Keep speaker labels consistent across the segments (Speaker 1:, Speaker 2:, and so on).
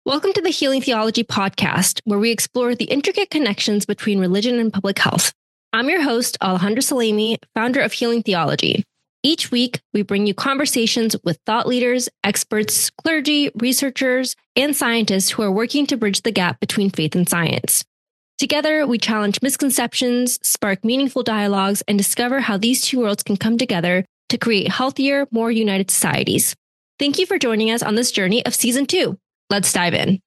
Speaker 1: Welcome to the Healing Theology podcast, where we explore the intricate connections between religion and public health. I'm your host, Alejandra Salemi, founder of Healing Theology. Each week, we bring you conversations with thought leaders, experts, clergy, researchers, and scientists who are working to bridge the gap between faith and science. Together, we challenge misconceptions, spark meaningful dialogues, and discover how these two worlds can come together to create healthier, more united societies. Thank you for joining us on this journey of Season 2. Let's dive in.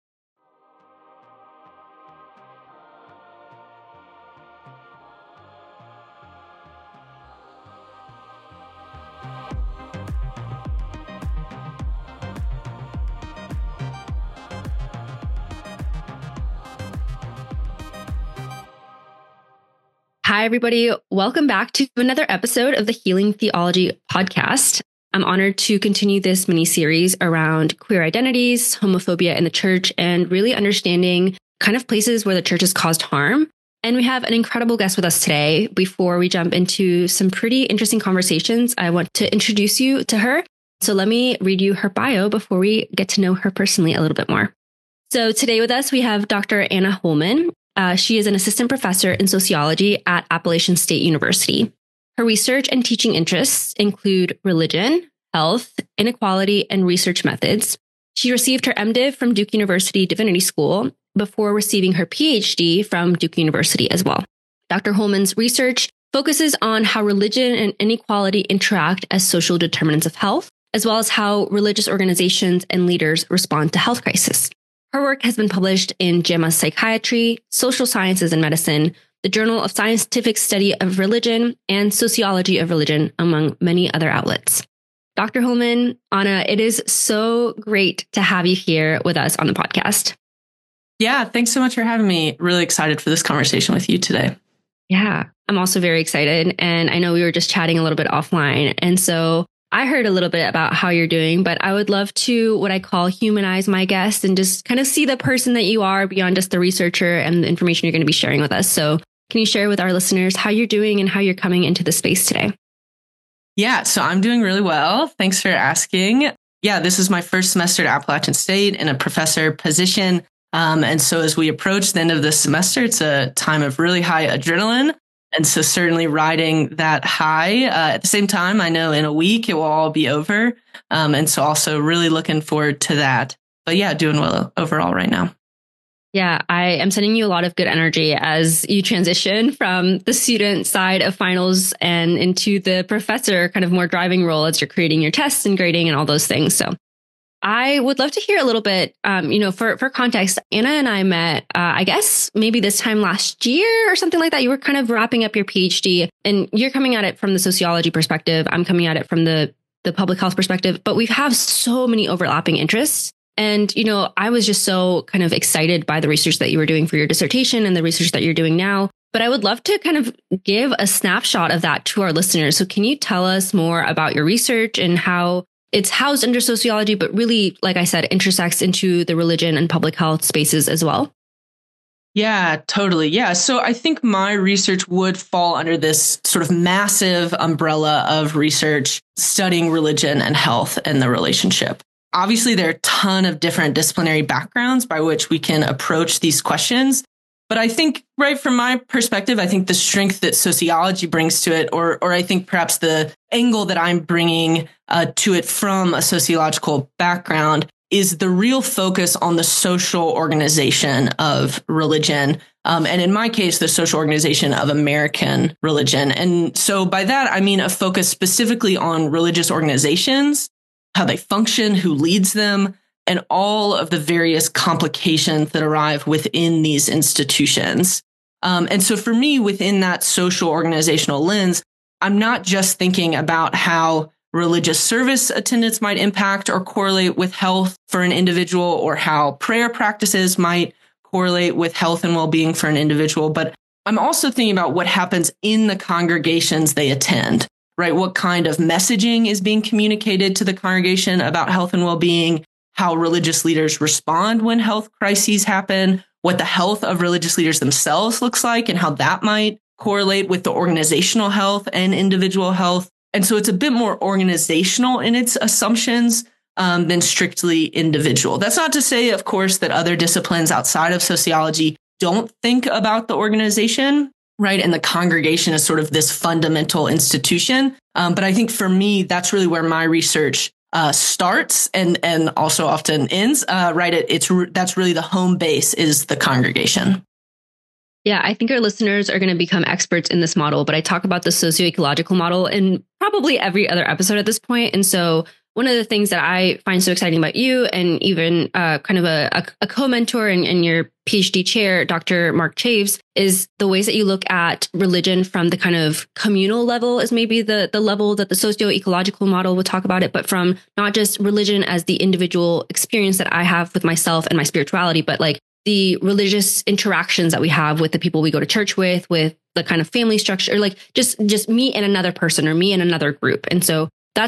Speaker 1: Hi, everybody. Welcome back to another episode of the Healing Theology podcast. I'm honored to continue this mini-series around queer identities, homophobia in the church, and really understanding kind of places where the church has caused harm. And we have an incredible guest with us today. Before we jump into some pretty interesting conversations, I want to introduce you to her. So let me read you her bio before we get to know her personally a little bit more. So today with us, we have Dr. Anna Holman. She is an assistant professor in sociology at Appalachian State University. Her research and teaching interests include religion, health, inequality, and research methods. She received her MDiv from Duke University Divinity School before receiving her PhD from Duke University as well. Dr. Holman's research focuses on how religion and inequality interact as social determinants of health, as well as how religious organizations and leaders respond to health crisis. Her work has been published in JAMA Psychiatry, Social Sciences and Medicine, the Journal of Scientific Study of Religion, and Sociology of Religion, among many other outlets. Dr. Holman, Anna, it is so great to have you here with us on the podcast.
Speaker 2: Yeah, thanks so much for having me. Really excited for this conversation with you today.
Speaker 1: Yeah, I'm also very excited. And I know we were just chatting a little bit offline. And so I heard a little bit about how you're doing, but I would love to what I call humanize my guest and just kind of see the person that you are beyond just the researcher and the information you're going to be sharing with us. So can you share with our listeners how you're doing and how you're coming into the space today?
Speaker 2: Yeah, so I'm doing really well. Thanks for asking. Yeah, this is my first semester at Appalachian State in a professor position. And so as we approach the end of the semester, it's a time of really high adrenaline. And so certainly riding that high. At the same time, I know in a week it will all be over. And so also really looking forward to that. But yeah, doing well overall right now.
Speaker 1: Yeah, I am sending you a lot of good energy as you transition from the student side of finals and into the professor kind of more driving role as you're creating your tests and grading and all those things. So I would love to hear a little bit, for context, Anna and I met, I guess maybe this time last year or something like that. You were kind of wrapping up your PhD and you're coming at it from the sociology perspective. I'm coming at it from the public health perspective, but we have so many overlapping interests. And, I was just so kind of excited by the research that you were doing for your dissertation and the research that you're doing now. But I would love to kind of give a snapshot of that to our listeners. So can you tell us more about your research and how it's housed under sociology, but really, like I said, intersects into the religion and public health spaces as well?
Speaker 2: Yeah, totally. Yeah. So I think my research would fall under this sort of massive umbrella of research studying religion and health and the relationship. Obviously, there are a ton of different disciplinary backgrounds by which we can approach these questions. But I think, right, from my perspective, I think the strength that sociology brings to it, or I think perhaps the angle that I'm bringing to it from a sociological background is the real focus on the social organization of religion. And in my case, the social organization of American religion. And so by that, I mean a focus specifically on religious organizations, how they function, who leads them, and all of the various complications that arrive within these institutions. And so for me, within that social organizational lens, I'm not just thinking about how religious service attendance might impact or correlate with health for an individual, or how prayer practices might correlate with health and well-being for an individual, but I'm also thinking about what happens in the congregations they attend. Right? What kind of messaging is being communicated to the congregation about health and well-being, how religious leaders respond when health crises happen, what the health of religious leaders themselves looks like, and how that might correlate with the organizational health and individual health. And so it's a bit more organizational in its assumptions than strictly individual. That's not to say, of course, that other disciplines outside of sociology don't think about the organization, right? And the congregation is sort of this fundamental institution. But I think for me, that's really where my research starts and also often ends, right? That's really the home base is the congregation.
Speaker 1: Yeah, I think our listeners are going to become experts in this model, but I talk about the socio-ecological model in probably every other episode at this point. And so one of the things that I find so exciting about you and even kind of a co-mentor and your PhD chair, Dr. Mark Chaves, is the ways that you look at religion from the kind of communal level is maybe the level that the socio-ecological model would talk about it, but from not just religion as the individual experience that I have with myself and my spirituality, but like the religious interactions that we have with the people we go to church with the kind of family structure, or like just me and another person or me and another group. And so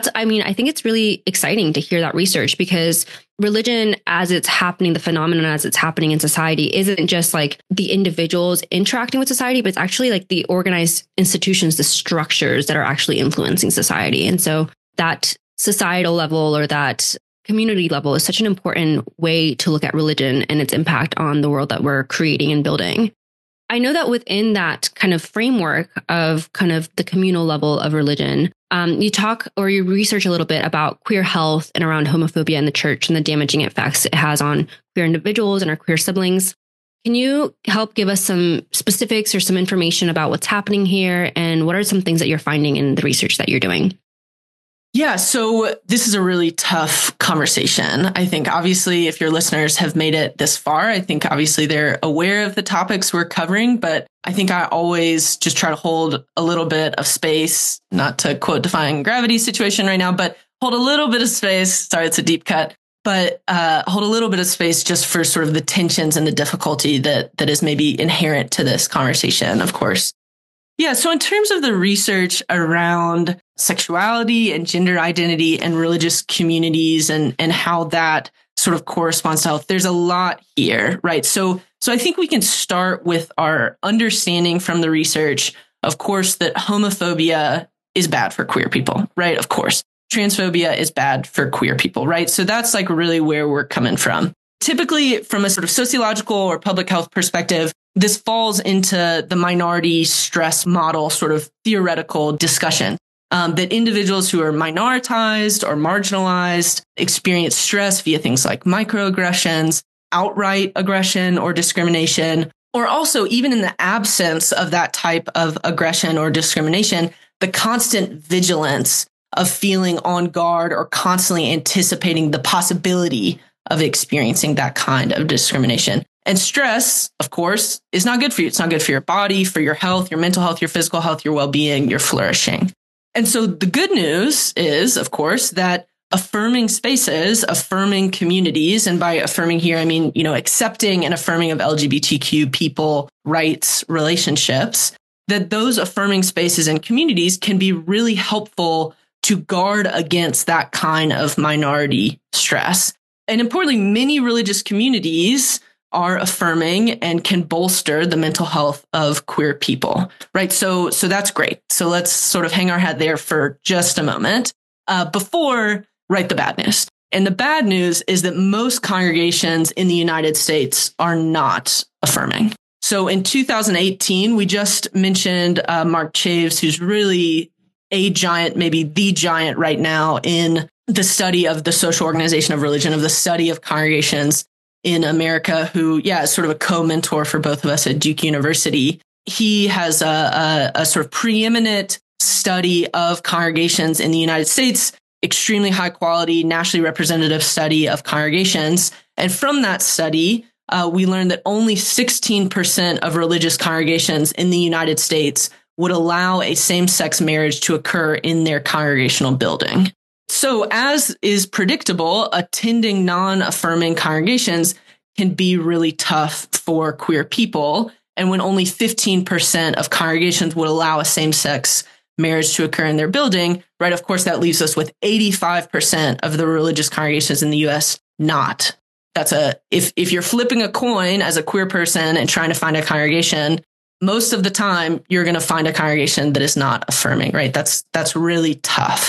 Speaker 1: I think it's really exciting to hear that research, because religion as it's happening, the phenomenon as it's happening in society isn't just like the individuals interacting with society, but it's actually like the organized institutions, the structures that are actually influencing society. And so that societal level or that community level is such an important way to look at religion and its impact on the world that we're creating and building. I know that within that kind of framework of kind of the communal level of religion, you talk or you research a little bit about queer health and around homophobia in the church and the damaging effects it has on queer individuals and our queer siblings. Can you help give us some specifics or some information about what's happening here and what are some things that you're finding in the research that you're doing?
Speaker 2: Yeah, so this is a really tough conversation. I think obviously if your listeners have made it this far, I think obviously they're aware of the topics we're covering, but I think I always just try to hold a little bit of space, not to quote Defying Gravity situation right now, but hold a little bit of space. Sorry, it's a deep cut, but hold a little bit of space just for sort of the tensions and the difficulty that is maybe inherent to this conversation, of course. Yeah, so in terms of the research around sexuality and gender identity and religious communities and how that sort of corresponds to health, there's a lot here, right? So I think we can start with our understanding from the research, of course, that homophobia is bad for queer people, right? Of course. Transphobia is bad for queer people, right? So that's like really where we're coming from. Typically, from a sort of sociological or public health perspective, this falls into the minority stress model sort of theoretical discussion that individuals who are minoritized or marginalized experience stress via things like microaggressions, outright aggression or discrimination, or also even in the absence of that type of aggression or discrimination, the constant vigilance of feeling on guard or constantly anticipating the possibility of experiencing that kind of discrimination. And stress, of course, is not good for you. It's not good for your body, for your health, your mental health, your physical health, your well-being, your flourishing. And so the good news is, of course, that affirming spaces, affirming communities, and by affirming here, I mean, accepting and affirming of LGBTQ people rights, relationships, that those affirming spaces and communities can be really helpful to guard against that kind of minority stress. And importantly, many religious communities are affirming and can bolster the mental health of queer people, right? So that's great. So let's sort of hang our hat there for just a moment before write the bad news. And the bad news is that most congregations in the United States are not affirming. So in 2018, we just mentioned Mark Chaves, who's really a giant, maybe the giant right now in the study of the social organization of religion, of the study of congregations in America, who, is sort of a co-mentor for both of us at Duke University. He has a sort of preeminent study of congregations in the United States, extremely high quality, nationally representative study of congregations. And from that study, we learned that only 16% of religious congregations in the United States would allow a same-sex marriage to occur in their congregational building. So as is predictable, attending non-affirming congregations can be really tough for queer people. And when only 15% of congregations would allow a same-sex marriage to occur in their building, right, of course, that leaves us with 85% of the religious congregations in the U.S. not. If you're flipping a coin as a queer person and trying to find a congregation, most of the time you're going to find a congregation that is not affirming, right? That's really tough.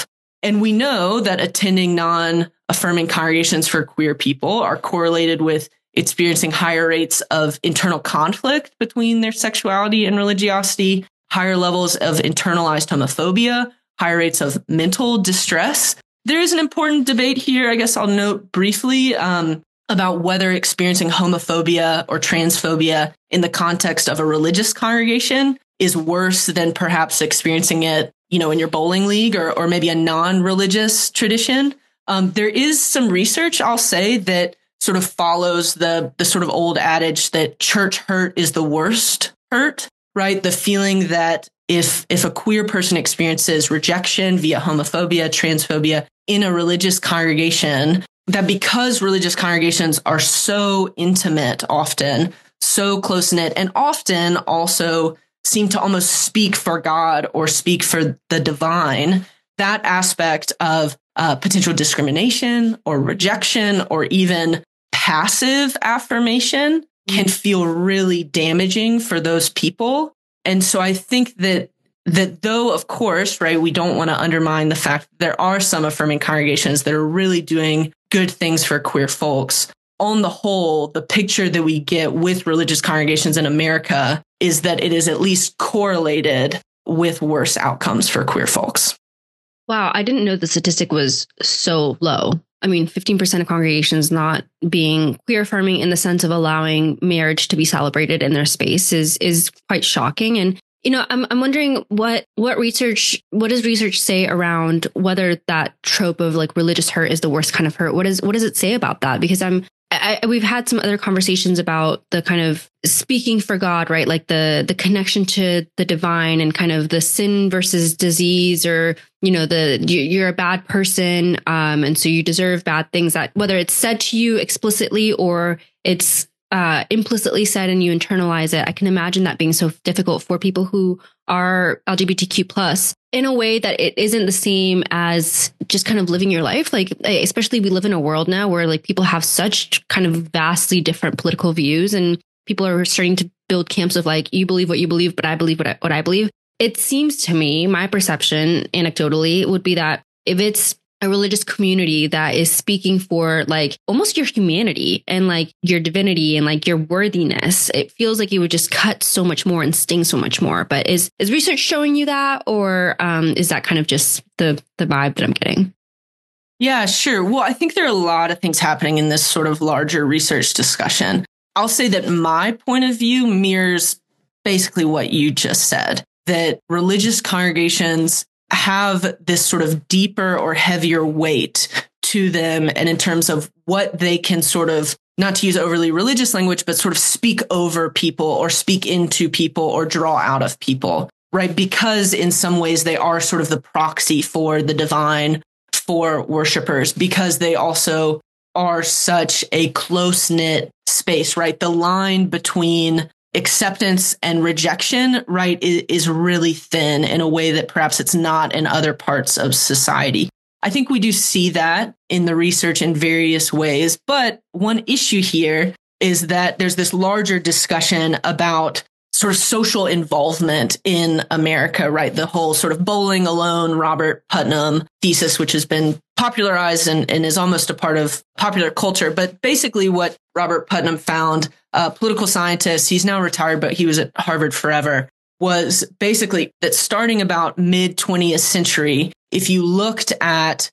Speaker 2: And we know that attending non-affirming congregations for queer people are correlated with experiencing higher rates of internal conflict between their sexuality and religiosity, higher levels of internalized homophobia, higher rates of mental distress. There is an important debate here, I guess I'll note briefly, about whether experiencing homophobia or transphobia in the context of a religious congregation is worse than perhaps experiencing it, in your bowling league or maybe a non-religious tradition. There is some research, I'll say, that sort of follows the sort of old adage that church hurt is the worst hurt, right? The feeling that if a queer person experiences rejection via homophobia, transphobia in a religious congregation, that because religious congregations are so intimate often, so close-knit, and often also seem to almost speak for God or speak for the divine, that aspect of potential discrimination or rejection or even passive affirmation can feel really damaging for those people. And so I think that though, of course, right, we don't want to undermine the fact that there are some affirming congregations that are really doing good things for queer folks. On the whole, the picture that we get with religious congregations in America is that it is at least correlated with worse outcomes for queer folks.
Speaker 1: Wow, I didn't know the statistic was so low. I mean, 15% of congregations not being queer affirming in the sense of allowing marriage to be celebrated in their space is quite shocking. And I'm wondering what does research say around whether that trope of like religious hurt is the worst kind of hurt? What does it say about that? Because we've had some other conversations about the kind of speaking for God, right? Like the connection to the divine and kind of the sin versus disease, or you're a bad person, and so you deserve bad things. That whether it's said to you explicitly or it's implicitly said and you internalize it, I can imagine that being so difficult for people who are LGBTQ plus in a way that it isn't the same as just kind of living your life. Like, especially we live in a world now where like people have such kind of vastly different political views, and people are starting to build camps of like, you believe what you believe, but I believe what I believe. It seems to me, my perception anecdotally would be that if it's a religious community that is speaking for like almost your humanity and like your divinity and like your worthiness, it feels like it would just cut so much more and sting so much more. But is research showing you that, or is that kind of just the vibe that I'm getting?
Speaker 2: Yeah, sure. Well, I think there are a lot of things happening in this sort of larger research discussion. I'll say that my point of view mirrors basically what you just said, that religious congregations have this sort of deeper or heavier weight to them, and in terms of what they can sort of, not to use overly religious language, but sort of speak over people or speak into people or draw out of people, right? Because in some ways they are sort of the proxy for the divine for worshipers, because they also are such a close-knit space, right? The line between acceptance and rejection, right, is really thin in a way that perhaps it's not in other parts of society. I think we do see that in the research in various ways. But one issue here is that there's this larger discussion about sort of social involvement in America, right? The whole sort of bowling alone, Robert Putnam thesis, which has been popularized and is almost a part of popular culture. But basically what Robert Putnam found, a political scientist, he's now retired, but he was at Harvard forever, was basically that starting about mid 20th century, if you look at,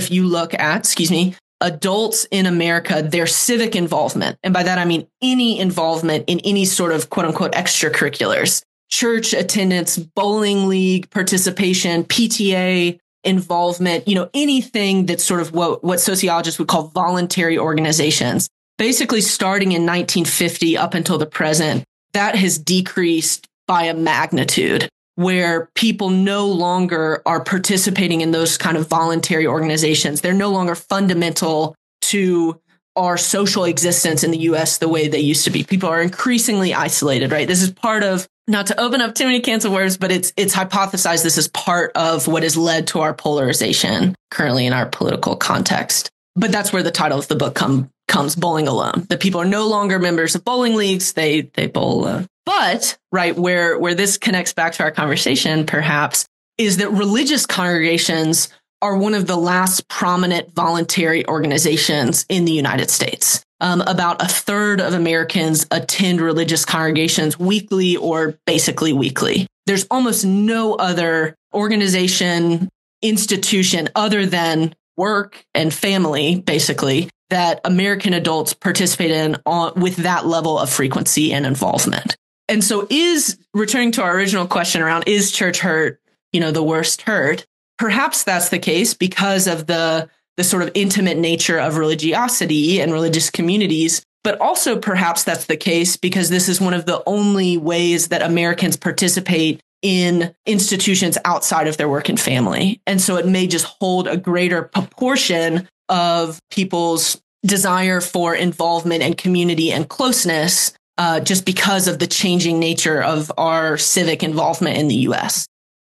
Speaker 2: adults in America, their civic involvement, and by that I mean any involvement in any sort of quote unquote extracurriculars, church attendance, bowling league participation, PTA involvement, anything that's sort of what sociologists would call voluntary organizations. Basically, starting in 1950 up until the present, that has decreased by a magnitude, where people no longer are participating in those kind of voluntary organizations. They're no longer fundamental to our social existence in the US the way they used to be. People are increasingly isolated, right? This is part of, not to open up too many cans of worms, but it's hypothesized this is part of what has led to our polarization currently in our political context. But that's where the title of the book comes, Bowling Alone. That people are no longer members of bowling leagues. They bowl alone. But, right, where this connects back to our conversation, perhaps, is that religious congregations are one of the last prominent voluntary organizations in the United States. About a third of Americans attend religious congregations weekly or basically weekly. There's almost no other organization, institution other than work and family, basically, that American adults participate in with that level of frequency and involvement. And so returning to our original question around, is church hurt, the worst hurt? Perhaps that's the case because of the sort of intimate nature of religiosity and religious communities, but also perhaps that's the case because this is one of the only ways that Americans participate in institutions outside of their work and family. And so it may just hold a greater proportion of people's desire for involvement and community and closeness just because of the changing nature of our civic involvement in the U.S.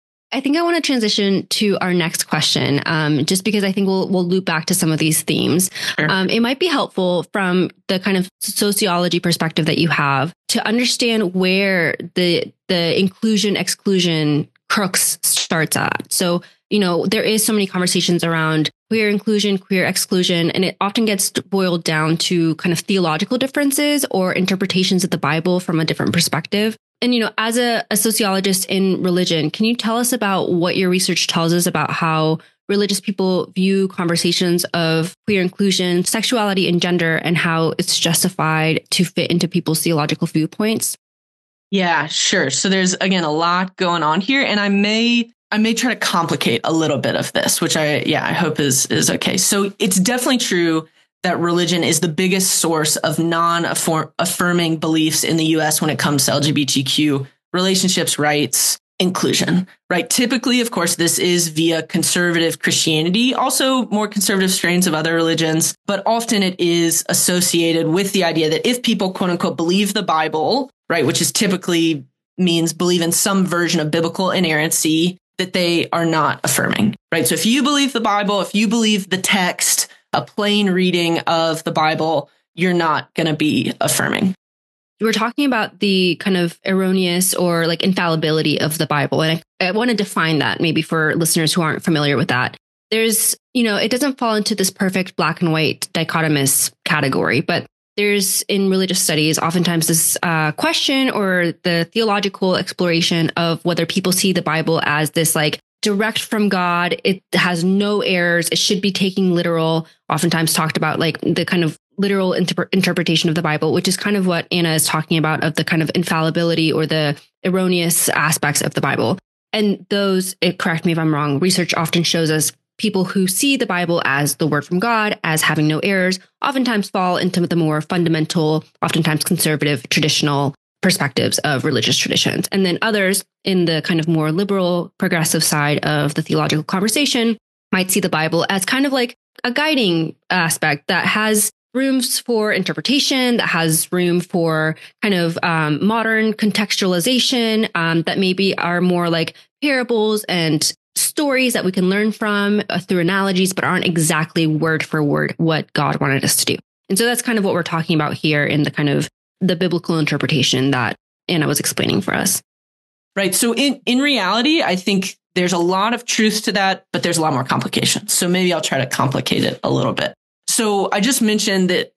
Speaker 1: I think I want to transition to our next question, just because I think we'll loop back to some of these themes.
Speaker 2: Sure.
Speaker 1: It might be helpful from the kind of sociology perspective that you have to understand where the inclusion-exclusion crux starts at. So, there is so many conversations around queer inclusion, queer exclusion, and it often gets boiled down to kind of theological differences or interpretations of the Bible from a different perspective. And, as a sociologist in religion, can you tell us about what your research tells us about how religious people view conversations of queer inclusion, sexuality, and gender, and how it's justified to fit into people's theological viewpoints?
Speaker 2: Yeah, sure. So there's, again, a lot going on here, and I may try to complicate a little bit of this, which I hope is okay. So it's definitely true that religion is the biggest source of non-affirming beliefs in the U.S. when it comes to LGBTQ relationships, rights, inclusion, right? Typically, of course, this is via conservative Christianity, also more conservative strains of other religions, but often it is associated with the idea that if people, quote unquote, believe the Bible, right, which is typically means believe in some version of biblical inerrancy, that they are not affirming, right? So if you believe the Bible, if you believe the text, a plain reading of the Bible, you're not going to be affirming.
Speaker 1: We're talking about the kind of erroneous or like infallibility of the Bible. And I want to define that maybe for listeners who aren't familiar with that. There's, it doesn't fall into this perfect black and white dichotomous category, but there's in religious studies, oftentimes this question or the theological exploration of whether people see the Bible as this like direct from God. It has no errors. It should be taken literal. Oftentimes talked about like the kind of literal interpretation of the Bible, which is kind of what Anna is talking about of the kind of infallibility or the erroneous aspects of the Bible. And those, correct me if I'm wrong, research often shows us people who see the Bible as the word from God, as having no errors, oftentimes fall into the more fundamental, oftentimes conservative, traditional perspectives of religious traditions. And then others in the kind of more liberal, progressive side of the theological conversation might see the Bible as kind of like a guiding aspect that has rooms for interpretation, that has room for kind of modern contextualization, that maybe are more like parables and stories that we can learn from through analogies, but aren't exactly word for word what God wanted us to do. And so that's kind of what we're talking about here in the kind of the biblical interpretation that Anna was explaining for us.
Speaker 2: Right. So in reality, I think there's a lot of truth to that, but there's a lot more complications. So maybe I'll try to complicate it a little bit. So I just mentioned that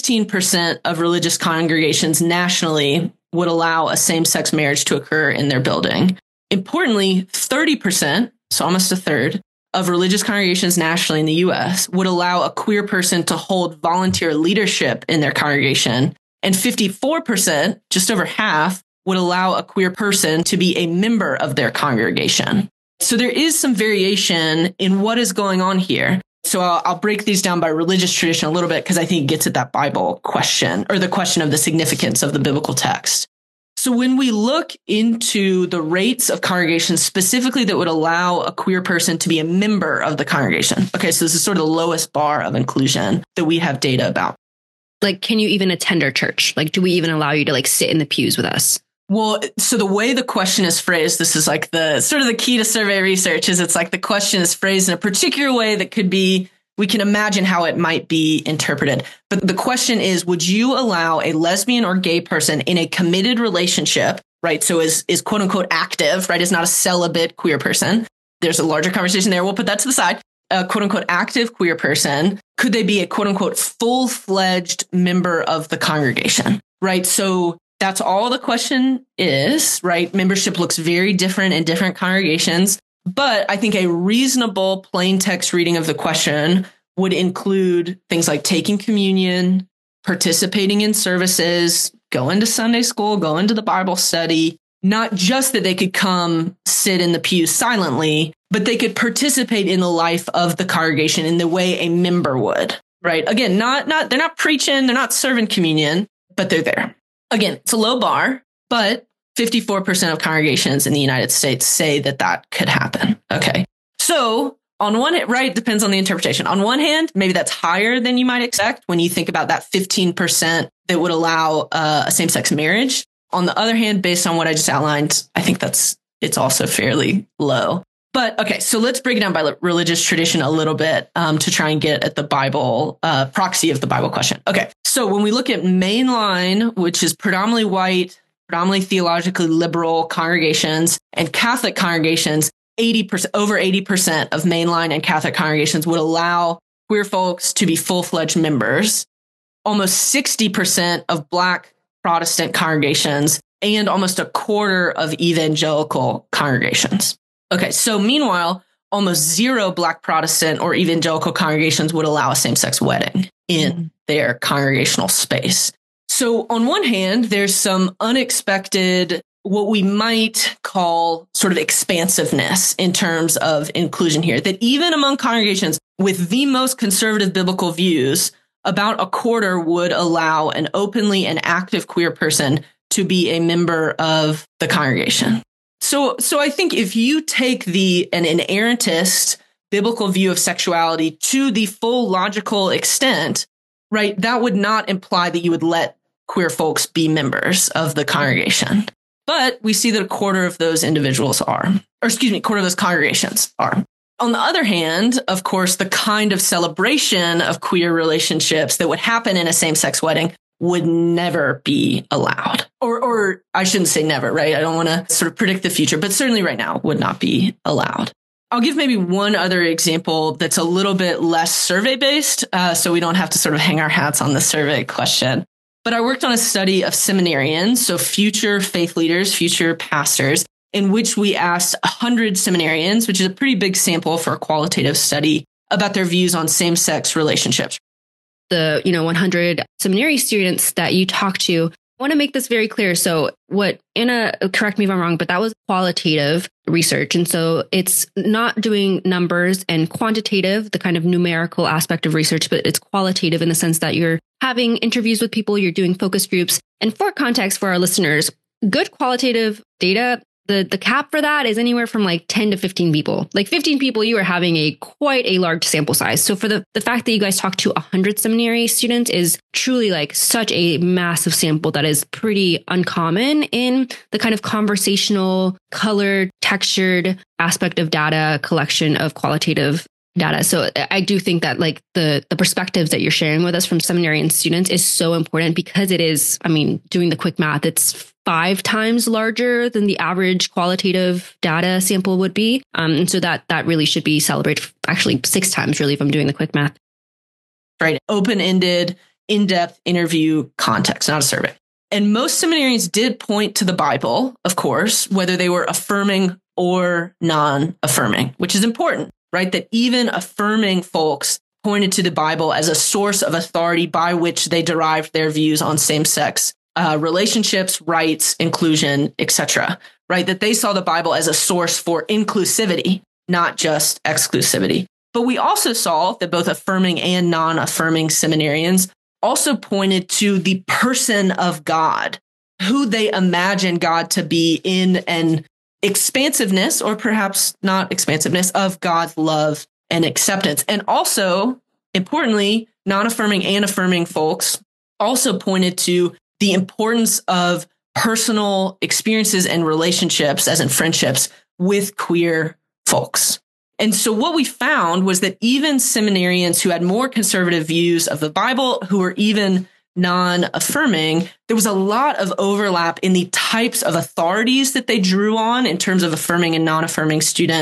Speaker 2: 16% of religious congregations nationally would allow a same-sex marriage to occur in their building. Importantly, 30%, so almost a third, of religious congregations nationally in the U.S. would allow a queer person to hold volunteer leadership in their congregation. And 54%, just over half, would allow a queer person to be a member of their congregation. So there is some variation in what is going on here. So I'll break these down by religious tradition a little bit because I think it gets at that Bible question or the question of the significance of the biblical text. So when we look into the rates of congregations specifically that would allow a queer person to be a member of the congregation. Okay, so this is sort of the lowest bar of inclusion that we have data about.
Speaker 1: Like, can you even attend our church? Like, do we even allow you to like sit in the pews with us?
Speaker 2: Well, so the way the question is phrased, this is like the sort of the key to survey research is it's like the question is phrased in a particular way that could be, we can imagine how it might be interpreted. But the question is, would you allow a lesbian or gay person in a committed relationship, right? So is quote unquote active, right? Is not a celibate queer person. There's a larger conversation there. We'll put that to the side. a quote unquote active queer person, could they be a quote unquote full-fledged member of the congregation, right? So that's all the question is, right? Membership looks very different in different congregations, but I think a reasonable plain text reading of the question would include things like taking communion, participating in services, going to Sunday school, going to the Bible study, not just that they could come sit in the pews silently, but they could participate in the life of the congregation in the way a member would, right? Again, they're not preaching, they're not serving communion, but they're there. Again, it's a low bar, but 54% of congregations in the United States say that could happen. Okay. So on one hand, right, depends on the interpretation. On one hand, maybe that's higher than you might expect when you think about that 15% that would allow a same-sex marriage. On the other hand, based on what I just outlined, I think it's also fairly low. But okay, so let's break it down by religious tradition a little bit to try and get at the Bible proxy of the Bible question. Okay, so when we look at mainline, which is predominantly white, predominantly theologically liberal congregations, and Catholic congregations, 80%, over 80% of mainline and Catholic congregations would allow queer folks to be full-fledged members. Almost 60% of Black Protestant congregations and almost a quarter of evangelical congregations. Okay, so meanwhile, almost zero Black Protestant or evangelical congregations would allow a same-sex wedding in their congregational space. So on one hand, there's some unexpected, what we might call sort of expansiveness in terms of inclusion here, that even among congregations with the most conservative biblical views, about a quarter would allow an openly and active queer person to be a member of the congregation. So I think if you take an inerrantist biblical view of sexuality to the full logical extent, right, that would not imply that you would let queer folks be members of the congregation. But we see that a quarter of those individuals are, quarter of those congregations are. On the other hand, of course, the kind of celebration of queer relationships that would happen in a same-sex wedding would never be allowed. Or I shouldn't say never, right? I don't want to sort of predict the future, but certainly right now would not be allowed. I'll give maybe one other example that's a little bit less survey-based, so we don't have to sort of hang our hats on the survey question. But I worked on a study of seminarians, so future faith leaders, future pastors, in which we asked 100 seminarians, which is a pretty big sample for a qualitative study, about their views on same-sex relationships.
Speaker 1: The 100 seminary students that you talked to, I want to make this very clear. So what Anna, correct me if I'm wrong, but that was qualitative research. And so it's not doing numbers and quantitative, the kind of numerical aspect of research, but it's qualitative in the sense that you're having interviews with people, you're doing focus groups. And for context for our listeners, good qualitative data, the cap for that is anywhere from like 10 to 15 people. Like 15 people, you are having quite a large sample size. So for the fact that you guys talked to 100 seminary students is truly like such a massive sample that is pretty uncommon in the kind of conversational, colored, textured aspect of data collection of qualitative data. So I do think that like the perspectives that you're sharing with us from seminarian students is so important because it is, doing the quick math, it's 5 times larger than the average qualitative data sample would be. And so that really should be celebrated, actually 6 times really, if I'm doing the quick math.
Speaker 2: Right. Open-ended, in-depth interview context, not a survey. And most seminarians did point to the Bible, of course, whether they were affirming or non-affirming, which is important, right? That even affirming folks pointed to the Bible as a source of authority by which they derived their views on same-sex relationships, rights, inclusion, etc. Right? That they saw the Bible as a source for inclusivity, not just exclusivity. But we also saw that both affirming and non-affirming seminarians also pointed to the person of God, who they imagine God to be in an expansiveness, or perhaps not expansiveness, of God's love and acceptance. And also, importantly, non-affirming and affirming folks also pointed to the importance of personal experiences and relationships, as in friendships, with queer folks. And so what we found was that even seminarians who had more conservative views of the Bible, who were even non-affirming, there was a lot of overlap in the types of authorities that they drew on in terms of affirming and non-affirming students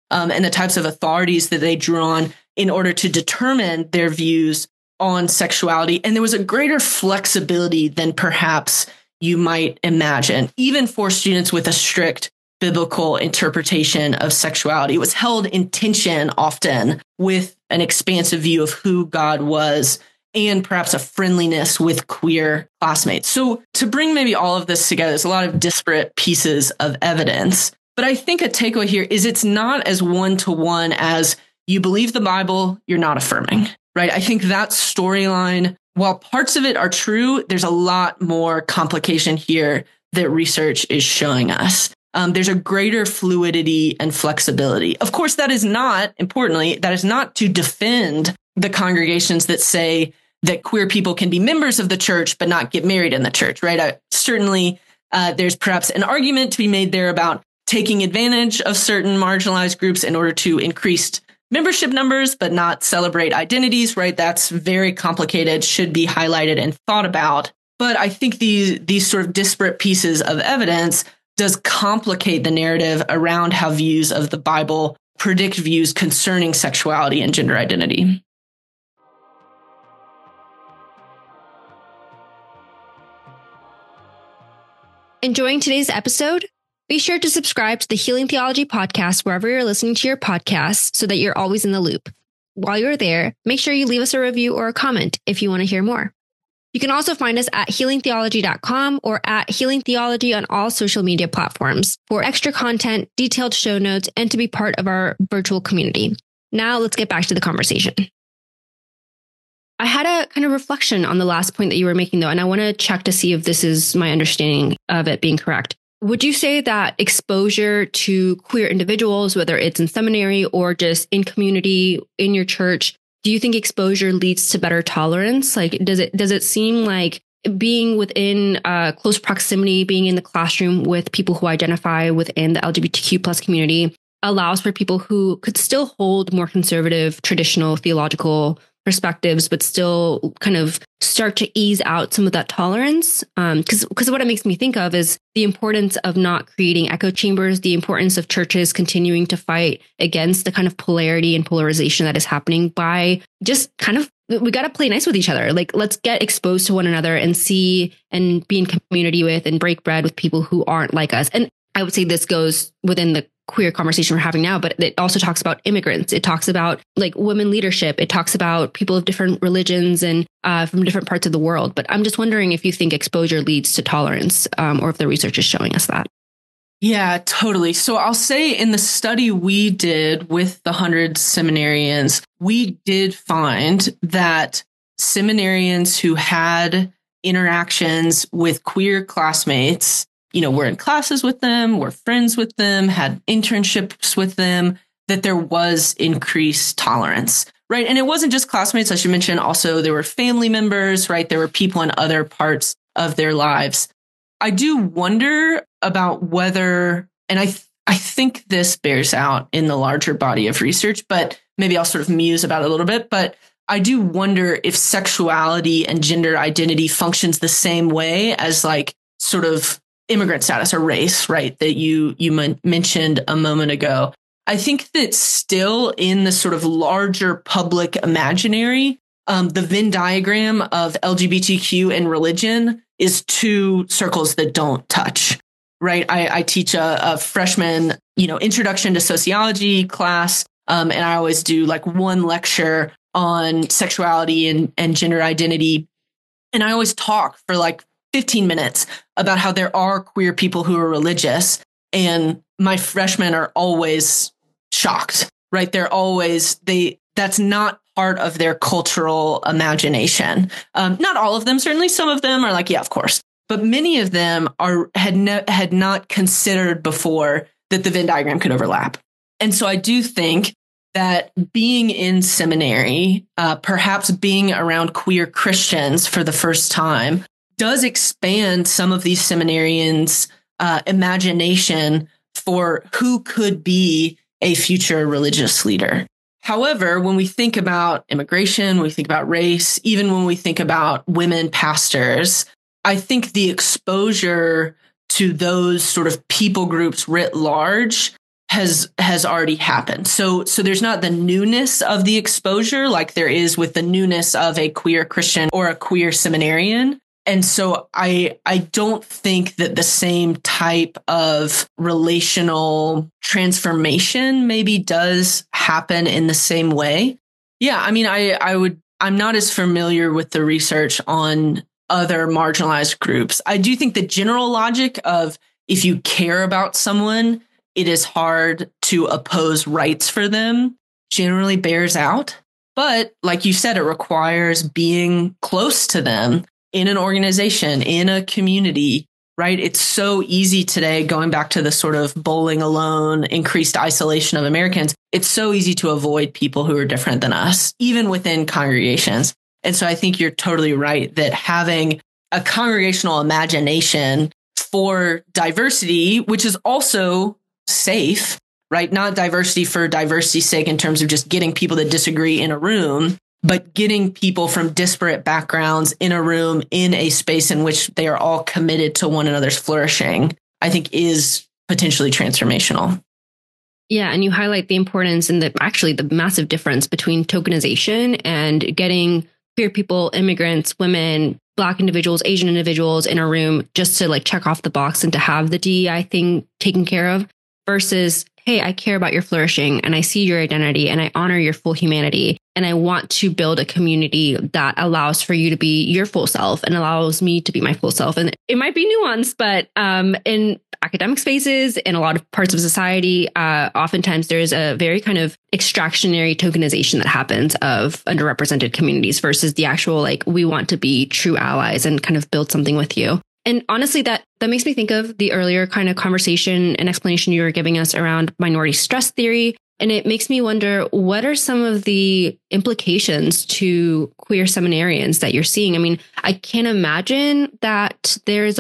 Speaker 2: and the types of authorities that they drew on in order to determine their views on sexuality. And there was a greater flexibility than perhaps you might imagine, even for students with a strict biblical interpretation of sexuality. It was held in tension often with an expansive view of who God was and perhaps a friendliness with queer classmates. So to bring maybe all of this together, there's a lot of disparate pieces of evidence. But I think a takeaway here is it's not as one-to-one as you believe the Bible, you're not affirming, right? I think that storyline, while parts of it are true, there's a lot more complication here that research is showing us. There's a greater fluidity and flexibility. Of course, that is not, importantly, that is not to defend the congregations that say that queer people can be members of the church but not get married in the church, right? Certainly, there's perhaps an argument to be made there about taking advantage of certain marginalized groups in order to increase membership numbers but not celebrate identities, right? That's very complicated, should be highlighted and thought about. But I think these sort of disparate pieces of evidence does complicate the narrative around how views of the Bible predict views concerning sexuality and gender identity.
Speaker 1: Enjoying today's episode? Be sure to subscribe to the Healing Theology podcast wherever you're listening to your podcasts so that you're always in the loop. While you're there, make sure you leave us a review or a comment if you want to hear more. You can also find us at healingtheology.com or at Healing Theology on all social media platforms for extra content, detailed show notes, and to be part of our virtual community. Now let's get back to the conversation. I had a kind of reflection on the last point that you were making, though, and I want to check to see if this is my understanding of it being correct. Would you say that exposure to queer individuals, whether it's in seminary or just in community, in your church, do you think exposure leads to better tolerance? Like, does it seem like being within close proximity, being in the classroom with people who identify within the LGBTQ plus community allows for people who could still hold more conservative, traditional theological perspectives, but still kind of start to ease out some of that tolerance? Because what it makes me think of is the importance of not creating echo chambers, the importance of churches continuing to fight against the kind of polarity and polarization that is happening by just kind of, we got to play nice with each other. Like, let's get exposed to one another and see and be in community with and break bread with people who aren't like us. And I would say this goes within the queer conversation we're having now, but it also talks about immigrants. It talks about like women leadership. It talks about people of different religions and from different parts of the world. But I'm just wondering if you think exposure leads to tolerance or if the research is showing us that.
Speaker 2: Yeah, totally. So I'll say in the study we did with the 100 seminarians, we did find that seminarians who had interactions with queer classmates, were in classes with them, were friends with them, had internships with them, that there was increased tolerance, right? And it wasn't just classmates, I should mention also there were family members, right? There were people in other parts of their lives. I do wonder about whether, and I think this bears out in the larger body of research, but maybe I'll sort of muse about it a little bit, but I do wonder if sexuality and gender identity functions the same way as like sort of immigrant status or race, right? That you mentioned a moment ago. I think that still in the sort of larger public imaginary, the Venn diagram of LGBTQ and religion is two circles that don't touch, right? I teach a freshman, introduction to sociology class. And I always do like one lecture on sexuality and gender identity. And I always talk for like 15 minutes about how there are queer people who are religious, and my freshmen are always shocked, right? That's not part of their cultural imagination. Not all of them, certainly some of them are like, yeah, of course. But many of them had not considered before that the Venn diagram could overlap. And so I do think that being in seminary, perhaps being around queer Christians for the first time, does expand some of these seminarians' imagination for who could be a future religious leader. However, when we think about immigration, we think about race, even when we think about women pastors, I think the exposure to those sort of people groups writ large has already happened. So there's not the newness of the exposure like there is with the newness of a queer Christian or a queer seminarian. And so I don't think that the same type of relational transformation maybe does happen in the same way. Yeah, I mean, I'm not as familiar with the research on other marginalized groups. I do think the general logic of if you care about someone, it is hard to oppose rights for them generally bears out. But like you said, it requires being close to them in an organization, in a community, right? It's so easy today, going back to the sort of bowling alone, increased isolation of Americans. It's so easy to avoid people who are different than us, even within congregations. And so I think you're totally right that having a congregational imagination for diversity, which is also safe, right? Not diversity for diversity's sake in terms of just getting people that disagree in a room, but getting people from disparate backgrounds in a room, in a space in which they are all committed to one another's flourishing, I think is potentially transformational.
Speaker 1: Yeah. And you highlight the importance and the massive difference between tokenization and getting queer people, immigrants, women, Black individuals, Asian individuals in a room just to like check off the box and to have the DEI thing taken care of versus, hey, I care about your flourishing and I see your identity and I honor your full humanity. And I want to build a community that allows for you to be your full self and allows me to be my full self. And it might be nuanced, but in academic spaces, in a lot of parts of society, oftentimes there's a very kind of extractionary tokenization that happens of underrepresented communities versus the actual, like, we want to be true allies and kind of build something with you. And honestly, that makes me think of the earlier kind of conversation and explanation you were giving us around minority stress theory. And it makes me wonder, what are some of the implications to queer seminarians that you're seeing? I mean, I can't imagine that there's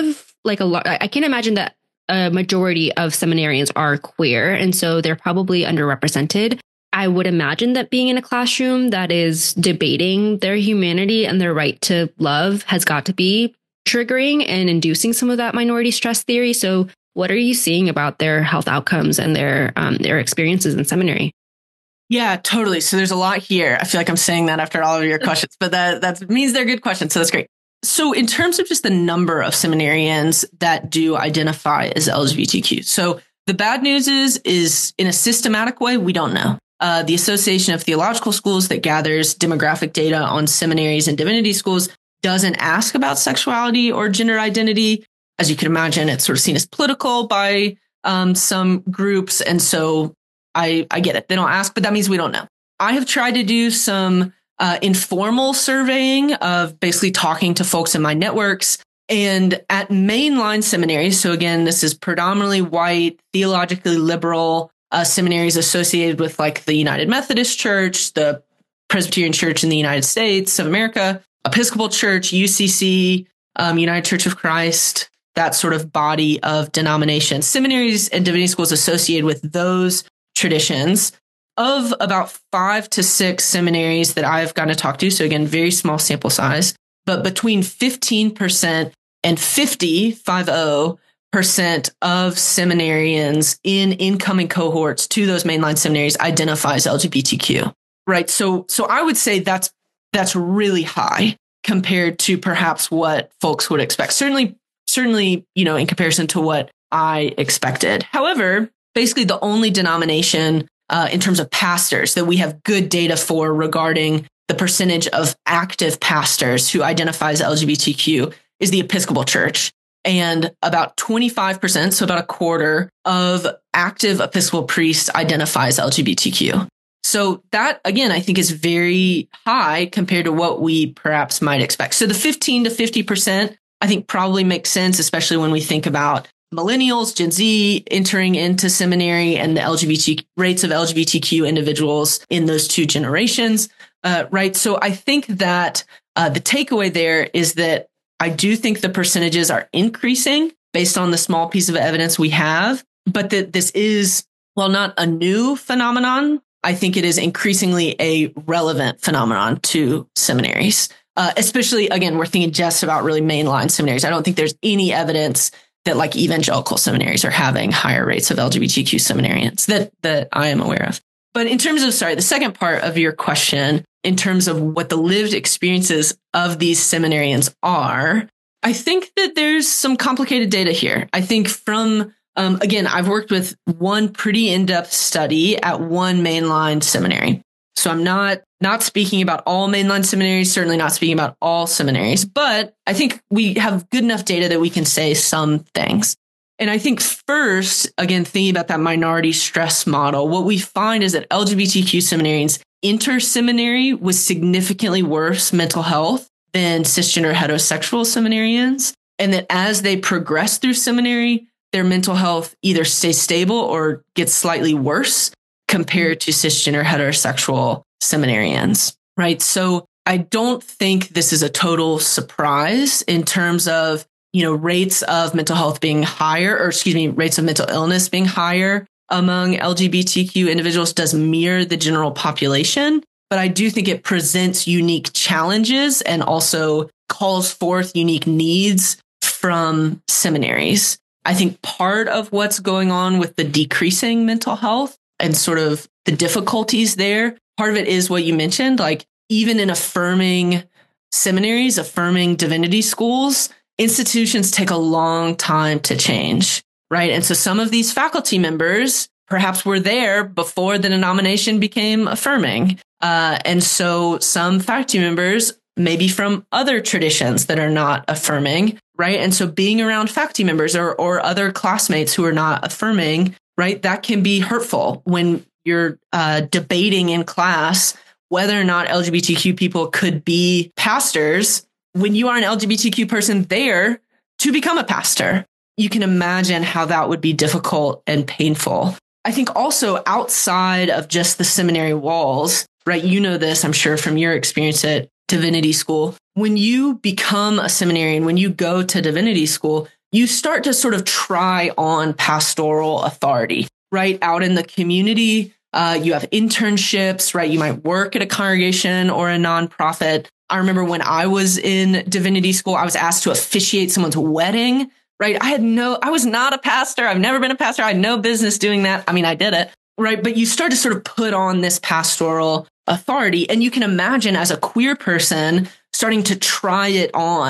Speaker 1: I can't imagine that a majority of seminarians are queer. And so they're probably underrepresented. I would imagine that being in a classroom that is debating their humanity and their right to love has got to be triggering and inducing some of that minority stress theory. So what are you seeing about their health outcomes and their experiences in seminary?
Speaker 2: Yeah, totally. So there's a lot here. I feel like I'm saying that after all of your questions, but that means they're good questions. So that's great. So in terms of just the number of seminarians that do identify as LGBTQ. So the bad news is in a systematic way, we don't know. The Association of Theological Schools that gathers demographic data on seminaries and divinity schools doesn't ask about sexuality or gender identity. As you can imagine, it's sort of seen as political by some groups. And so I get it. They don't ask, but that means we don't know. I have tried to do some informal surveying of basically talking to folks in my networks. And at mainline seminaries, so again, this is predominantly white, theologically liberal seminaries associated with like the United Methodist Church, the Presbyterian Church in the United States of America, Episcopal Church, UCC, United Church of Christ, that sort of body of denominations. Seminaries and divinity schools associated with those traditions. Of about 5 to 6 seminaries that I've gotten to talk to, so again, very small sample size, but between 15% and 50% of seminarians in incoming cohorts to those mainline seminaries identify as LGBTQ, right? So I would say that's really high compared to perhaps what folks would expect. Certainly, in comparison to what I expected. However, basically the only denomination in terms of pastors that we have good data for regarding the percentage of active pastors who identify as LGBTQ is the Episcopal Church. And about 25%, so about a quarter of active Episcopal priests identify as LGBTQ. So that, again, I think is very high compared to what we perhaps might expect. So the 15 to 50%, I think probably makes sense, especially when we think about millennials, Gen Z entering into seminary and the rates of LGBTQ individuals in those two generations, right? So I think that the takeaway there is that I do think the percentages are increasing based on the small piece of evidence we have, but that this is, while not a new phenomenon, I think it is increasingly a relevant phenomenon to seminaries. Especially, again, we're thinking just about really mainline seminaries. I don't think there's any evidence that like evangelical seminaries are having higher rates of LGBTQ seminarians that I am aware of. But in terms of, the second part of your question, in terms of what the lived experiences of these seminarians are, I think that there's some complicated data here. I think from, again, I've worked with one pretty in-depth study at one mainline seminary. So I'm not speaking about all mainline seminaries, certainly not speaking about all seminaries, but I think we have good enough data that we can say some things. And I think first, again, thinking about that minority stress model, what we find is that LGBTQ seminarians enter seminary with significantly worse mental health than cisgender heterosexual seminarians. And that as they progress through seminary, their mental health either stays stable or gets slightly worse compared to cisgender heterosexual seminarians, right? So I don't think this is a total surprise in terms of, rates of mental health being higher, rates of mental illness being higher among LGBTQ individuals does mirror the general population. But I do think it presents unique challenges and also calls forth unique needs from seminaries. I think part of what's going on with the decreasing mental health and sort of the difficulties there, part of it is what you mentioned, like even in affirming seminaries, affirming divinity schools, institutions take a long time to change, right? And so some of these faculty members perhaps were there before the denomination became affirming. And so some faculty members maybe from other traditions that are not affirming, right? And so being around faculty members or other classmates who are not affirming, right, that can be hurtful when you're debating in class whether or not LGBTQ people could be pastors. When you are an LGBTQ person there to become a pastor, you can imagine how that would be difficult and painful. I think also outside of just the seminary walls, right? You know this, I'm sure, from your experience at divinity school. When you become a seminarian, when you go to divinity school, you start to sort of try on pastoral authority, right? Out in the community, you have internships, right? You might work at a congregation or a nonprofit. I remember when I was in divinity school, I was asked to officiate someone's wedding, right? I was not a pastor. I've never been a pastor. I had no business doing that. I mean, I did it, right? But you start to sort of put on this pastoral authority. And you can imagine as a queer person starting to try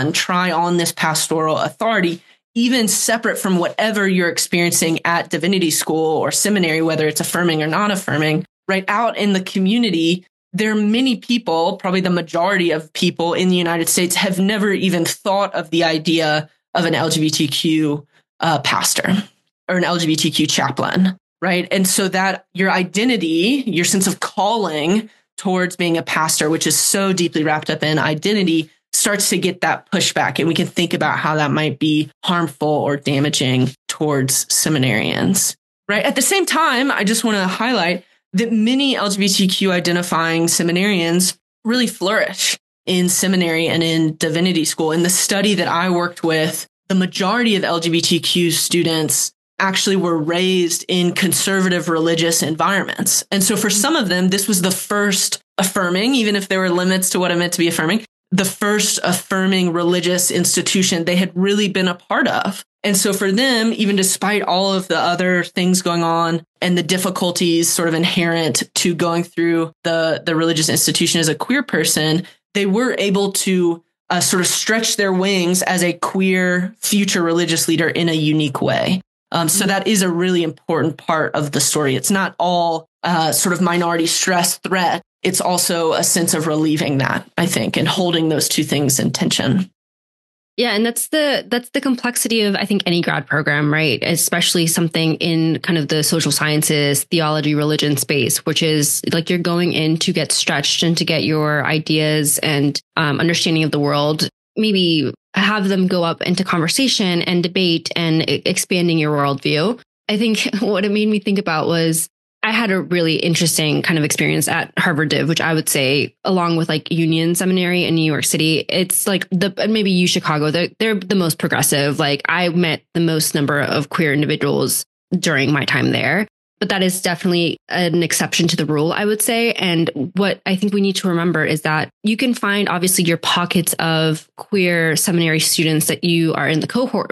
Speaker 2: on this pastoral authority, even separate from whatever you're experiencing at divinity school or seminary, whether it's affirming or not affirming, right? Out in the community, there are many people, probably the majority of people in the United States have never even thought of the idea of an LGBTQ pastor or an LGBTQ chaplain, right? And so that your identity, your sense of calling towards being a pastor, which is so deeply wrapped up in identity, starts to get that pushback. And we can think about how that might be harmful or damaging towards seminarians, right? At the same time, I just want to highlight that many LGBTQ identifying seminarians really flourish in seminary and in divinity school. In the study that I worked with, the majority of LGBTQ students actually were raised in conservative religious environments. And so for some of them, this was the first affirming, even if there were limits to what it meant to be affirming, the first affirming religious institution they had really been a part of. And so for them, even despite all of the other things going on and the difficulties sort of inherent to going through the religious institution as a queer person, they were able to sort of stretch their wings as a queer future religious leader in a unique way. So that is a really important part of the story. It's not all sort of minority stress threat. It's also a sense of relieving that, I think, and holding those two things in tension.
Speaker 1: Yeah, and that's the complexity of, I think, any grad program, right? Especially something in kind of the social sciences, theology, religion space, which is like you're going in to get stretched and to get your ideas and understanding of the world, maybe have them go up into conversation and debate and expanding your worldview. I think what it made me think about was I had a really interesting kind of experience at Harvard Div, which I would say, along with like Union Seminary in New York City, it's like maybe U Chicago, they're the most progressive. Like I met the most number of queer individuals during my time there, but that is definitely an exception to the rule, I would say. And what I think we need to remember is that you can find obviously your pockets of queer seminary students that you are in the cohort with.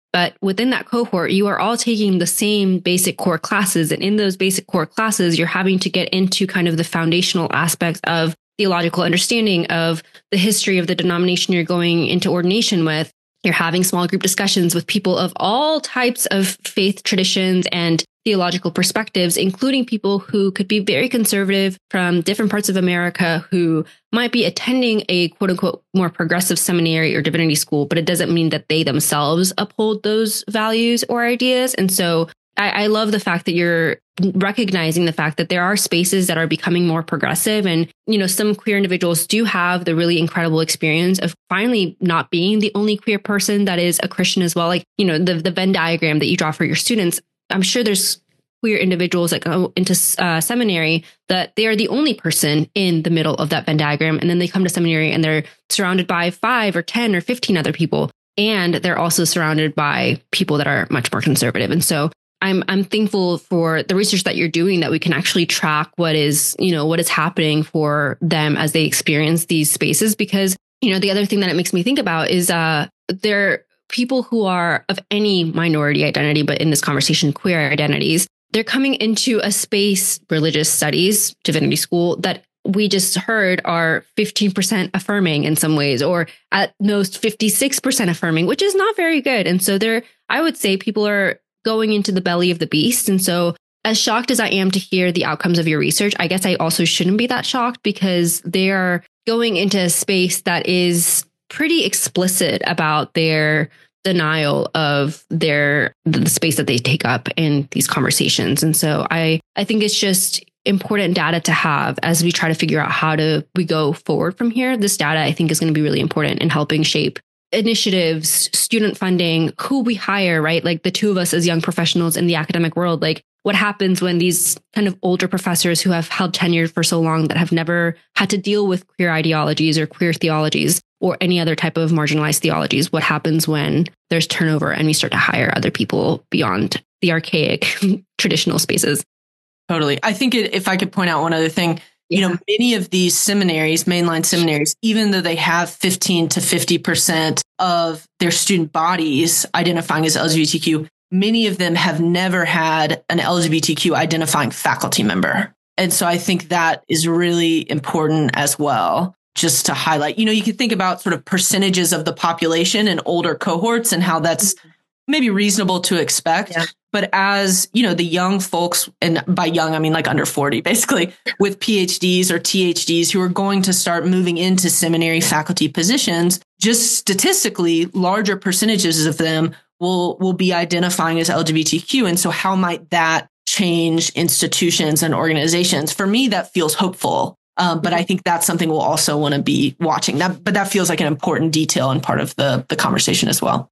Speaker 1: But within that cohort, you are all taking the same basic core classes. And in those basic core classes, you're having to get into kind of the foundational aspects of theological understanding of the history of the denomination you're going into ordination with. You're having small group discussions with people of all types of faith traditions and theological perspectives, including people who could be very conservative from different parts of America who might be attending a quote unquote more progressive seminary or divinity school, but it doesn't mean that they themselves uphold those values or ideas. And so I love the fact that you're recognizing the fact that there are spaces that are becoming more progressive. And, some queer individuals do have the really incredible experience of finally not being the only queer person that is a Christian as well. Like, the Venn diagram that you draw for your students. I'm sure there's queer individuals that go into seminary that they are the only person in the middle of that Venn diagram. And then they come to seminary and they're surrounded by 5 or 10 or 15 other people. And they're also surrounded by people that are much more conservative. And so I'm thankful for the research that you're doing, that we can actually track what is happening for them as they experience these spaces. Because, the other thing that it makes me think about is there people who are of any minority identity, but in this conversation, queer identities, they're coming into a space, religious studies, divinity school, that we just heard are 15% affirming in some ways, or at most 56% affirming, which is not very good. And so I would say people are going into the belly of the beast. And so as shocked as I am to hear the outcomes of your research, I guess I also shouldn't be that shocked, because they are going into a space that is pretty explicit about their denial of the space that they take up in these conversations. And so I think it's just important data to have as we try to figure out how we go forward from here. This data, I think, is going to be really important in helping shape initiatives, student funding, who we hire, right? Like the two of us as young professionals in the academic world, like what happens when these kind of older professors who have held tenure for so long that have never had to deal with queer ideologies or queer theologies or any other type of marginalized theologies, what happens when there's turnover and we start to hire other people beyond the archaic traditional spaces?
Speaker 2: Totally. I think if I could point out one other thing, many of these seminaries, mainline seminaries, even though they have 15 to 50% of their student bodies identifying as LGBTQ, many of them have never had an LGBTQ identifying faculty member. And so I think that is really important as well, just to highlight. You can think about sort of percentages of the population in older cohorts and how that's maybe reasonable to expect. Yeah. But as, the young folks, and by young, I mean like under 40, basically, with PhDs or THDs who are going to start moving into seminary faculty positions, just statistically, larger percentages of them will be identifying as LGBTQ. And so how might that change institutions and organizations? For me, that feels hopeful. But I think that's something we'll also want to be watching. But that feels like an important detail and part of the conversation as well.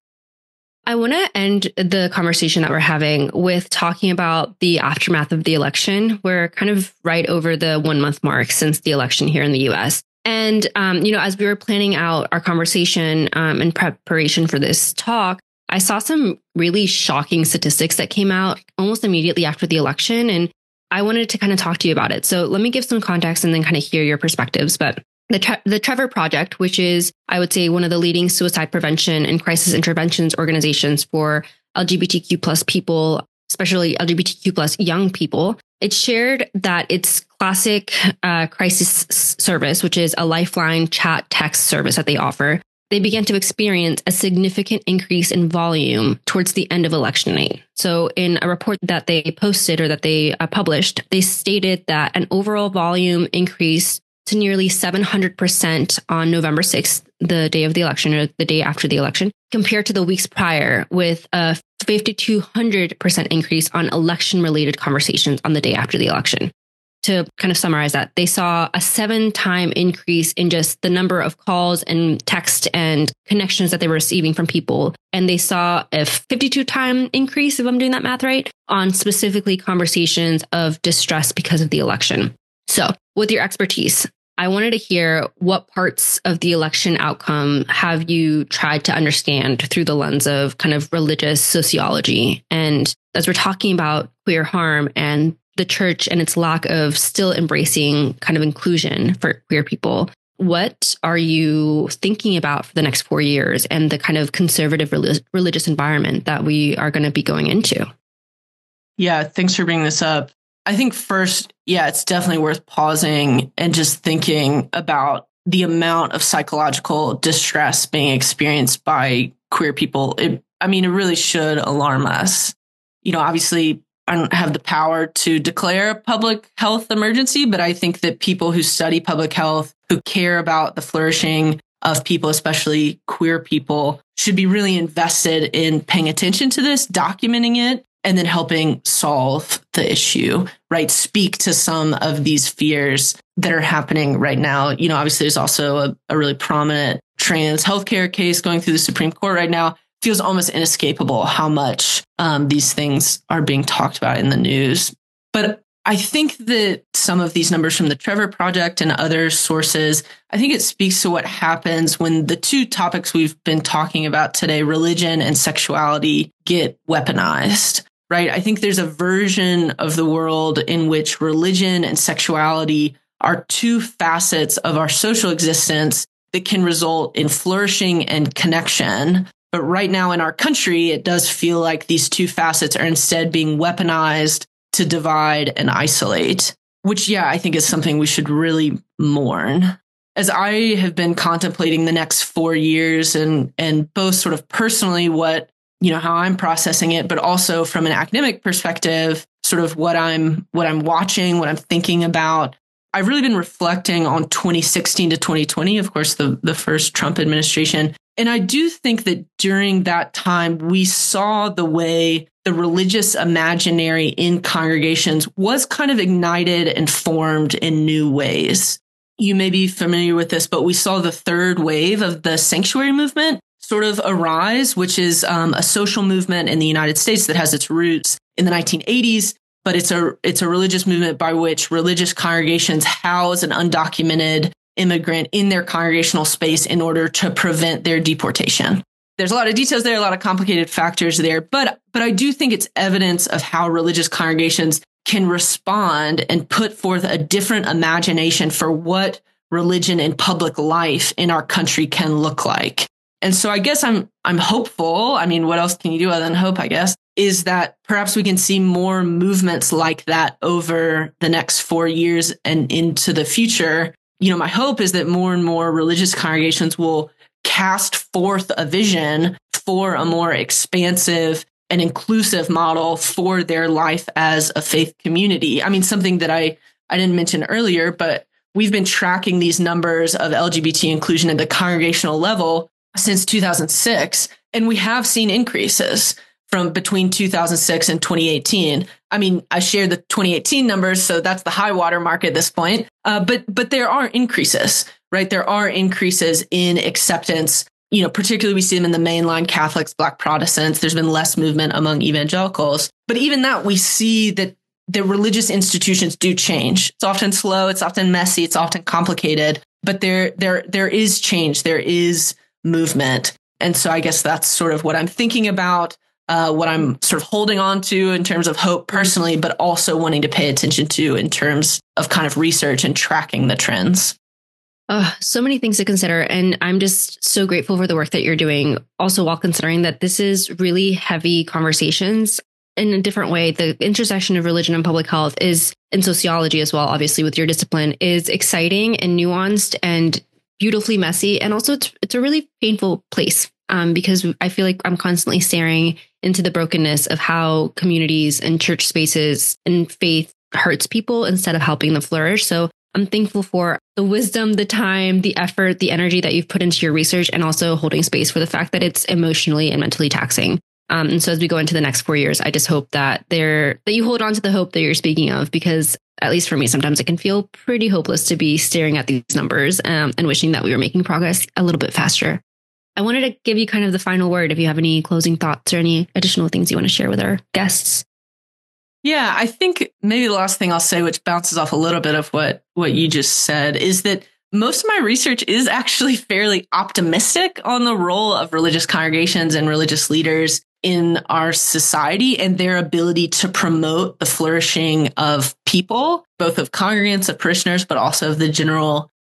Speaker 1: I want to end the conversation that we're having with talking about the aftermath of the election. We're kind of right over the 1 month mark since the election here in the US. And, as we were planning out our conversation in preparation for this talk, I saw some really shocking statistics that came out almost immediately after the election. And I wanted to kind of talk to you about it. So let me give some context and then kind of hear your perspectives. But the Trevor Project, which is, I would say, one of the leading suicide prevention and crisis interventions organizations for LGBTQ plus people, especially LGBTQ plus young people, it shared that its classic crisis service, which is a lifeline chat text service that they offer, they began to experience a significant increase in volume towards the end of election night. So in a report that they posted or that they published, they stated that an overall volume increase to nearly 700% on November 6th, the day of the election or the day after the election, compared to the weeks prior, with a 5,200% increase on election-related conversations on the day after the election. To kind of summarize that, they saw a 7-time increase in just the number of calls and text and connections that they were receiving from people. And they saw a 52-time increase, if I'm doing that math right, on specifically conversations of distress because of the election. So with your expertise, I wanted to hear what parts of the election outcome have you tried to understand through the lens of kind of religious sociology? And as we're talking about queer harm and the church and its lack of still embracing kind of inclusion for queer people, What are you thinking about for the next 4 years and the kind of conservative religious environment that we are going to be going into?
Speaker 2: Yeah, thanks for bringing this up. I think first, it's definitely worth pausing and just thinking about the amount of psychological distress being experienced by queer people. It really should alarm us. Obviously, I don't have the power to declare a public health emergency, but I think that people who study public health, who care about the flourishing of people, especially queer people, should be really invested in paying attention to this, documenting it, and then helping solve the issue, right? Speak to some of these fears that are happening right now. Obviously, there's also a really prominent trans healthcare case going through the Supreme Court right now. Feels almost inescapable how much these things are being talked about in the news. But I think that some of these numbers from the Trevor Project and other sources, I think it speaks to what happens when the two topics we've been talking about today, religion and sexuality, get weaponized, right? I think there's a version of the world in which religion and sexuality are two facets of our social existence that can result in flourishing and connection. But right now in our country, it does feel like these two facets are instead being weaponized to divide and isolate, which, I think is something we should really mourn. As I have been contemplating the next 4 years and both sort of personally how I'm processing it, but also from an academic perspective, sort of what I'm watching, what I'm thinking about, I've really been reflecting on 2016 to 2020, of course, the first Trump administration. And I do think that during that time, we saw the way the religious imaginary in congregations was kind of ignited and formed in new ways. You may be familiar with this, but we saw the third wave of the sanctuary movement sort of arise, which is a social movement in the United States that has its roots in the 1980s. But it's a religious movement by which religious congregations house an undocumented immigrant in their congregational space in order to prevent their deportation. There's a lot of details there, a lot of complicated factors there, but I do think it's evidence of how religious congregations can respond and put forth a different imagination for what religion and public life in our country can look like. And so I guess I'm hopeful. What else can you do other than hope, I guess, is that perhaps we can see more movements like that over the next 4 years and into the future. My hope is that more and more religious congregations will cast forth a vision for a more expansive and inclusive model for their life as a faith community. Something that I didn't mention earlier, but we've been tracking these numbers of LGBT inclusion at the congregational level since 2006, and we have seen increases from between 2006 and 2018. I shared the 2018 numbers, so that's the high water mark at this point. But there are increases, right? There are increases in acceptance. Particularly we see them in the mainline Catholics, Black Protestants. There's been less movement among evangelicals. But even that, we see that the religious institutions do change. It's often slow, it's often messy, it's often complicated, but there is change, there is movement. And so I guess that's sort of what I'm thinking about, what I'm sort of holding on to in terms of hope personally, but also wanting to pay attention to in terms of kind of research and tracking the trends.
Speaker 1: So many things to consider. And I'm just so grateful for the work that you're doing. Also, while considering that this is really heavy conversations in a different way, the intersection of religion and public health is, in sociology as well, obviously with your discipline, is exciting and nuanced and beautifully messy. And also it's a really painful place because I feel like I'm constantly staring into the brokenness of how communities and church spaces and faith hurts people instead of helping them flourish. So I'm thankful for the wisdom, the time, the effort, the energy that you've put into your research, and also holding space for the fact that it's emotionally and mentally taxing. And so as we go into the next 4 years, I just hope that you hold on to the hope that you're speaking of, because at least for me, sometimes it can feel pretty hopeless to be staring at these numbers and wishing that we were making progress a little bit faster. I wanted to give you kind of the final word if you have any closing thoughts or any additional things you want to share with our guests.
Speaker 2: Yeah, I think maybe the last thing I'll say, which bounces off a little bit of what you just said, is that most of my research is actually fairly optimistic on the role of religious congregations and religious leaders in our society and their ability to promote the flourishing of people, both of congregants, of parishioners, but also of the general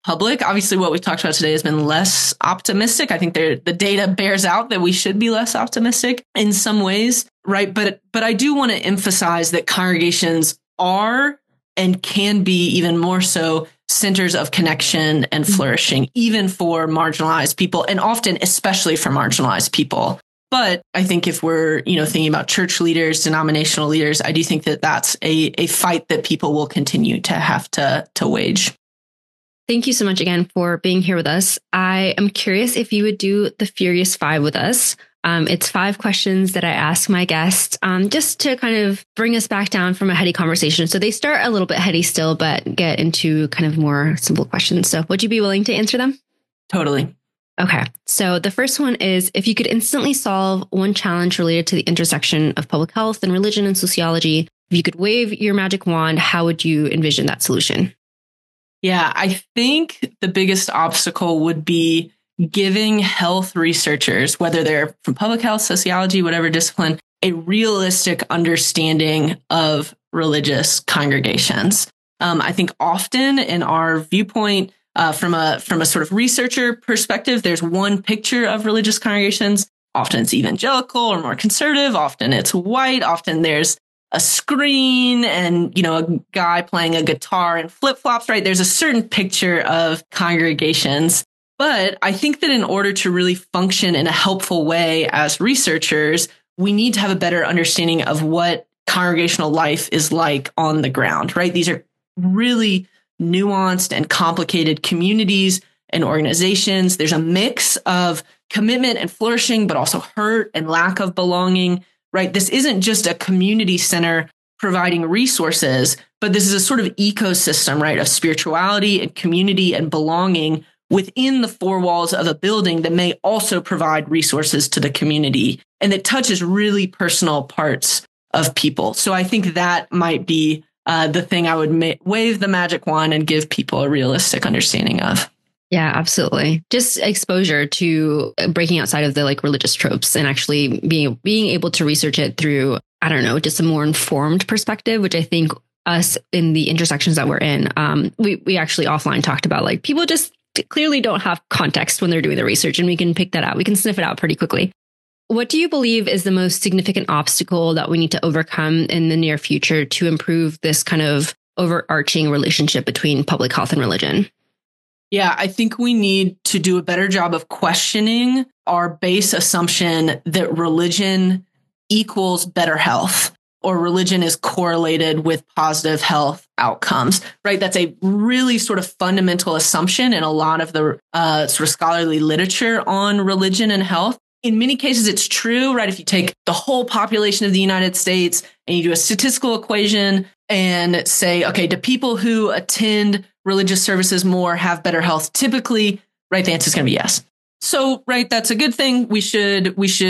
Speaker 2: public. Obviously, what we talked about today has been less optimistic. I think the data bears out that we should be less optimistic in some ways, right? But I do want to emphasize that congregations are and can be even more so centers of connection and flourishing, even for marginalized people, and often especially for marginalized people. But I think if we're, thinking about church leaders, denominational leaders, I do think that that's a fight that people will continue to have to wage.
Speaker 1: Thank you so much again for being here with us. I am curious if you would do the Furious Five with us. It's 5 questions that I ask my guests just to kind of bring us back down from a heady conversation. So they start a little bit heady still, but get into kind of more simple questions. So would you be willing to answer them?
Speaker 2: Totally.
Speaker 1: Okay. So the first one is, if you could instantly solve one challenge related to the intersection of public health and religion and sociology, if you could wave your magic wand, how would you envision that solution?
Speaker 2: Yeah, I think the biggest obstacle would be giving health researchers, whether they're from public health, sociology, whatever discipline, a realistic understanding of religious congregations. I think often in our viewpoint, from a sort of researcher perspective, there's one picture of religious congregations. Often it's evangelical or more conservative. Often it's white. Often there's a screen and, a guy playing a guitar and flip-flops, right? There's a certain picture of congregations. But I think that in order to really function in a helpful way as researchers, we need to have a better understanding of what congregational life is like on the ground, right? These are really nuanced and complicated communities and organizations. There's a mix of commitment and flourishing, but also hurt and lack of belonging, right? This isn't just a community center providing resources, but this is a sort of ecosystem, right, of spirituality and community and belonging within the 4 walls of a building that may also provide resources to the community and that touches really personal parts of people. So I think that might be the thing I would wave the magic wand and give people a realistic understanding of.
Speaker 1: Yeah, absolutely. Just exposure to breaking outside of the religious tropes and actually being able to research it through, I don't know, just a more informed perspective, which I think us in the intersections that we're in, we actually offline talked about people just clearly don't have context when they're doing the research, and we can pick that out. We can sniff it out pretty quickly. What do you believe is the most significant obstacle that we need to overcome in the near future to improve this kind of overarching relationship between public health and religion?
Speaker 2: Yeah, I think we need to do a better job of questioning our base assumption that religion equals better health, or religion is correlated with positive health outcomes, right? That's a really sort of fundamental assumption in a lot of the sort of scholarly literature on religion and health. In many cases, it's true, right? If you take the whole population of the United States and you do a statistical equation and say, okay, do people who attend religious services more have better health? Typically, right, the answer is going to be yes. So, right, that's a good thing. We should,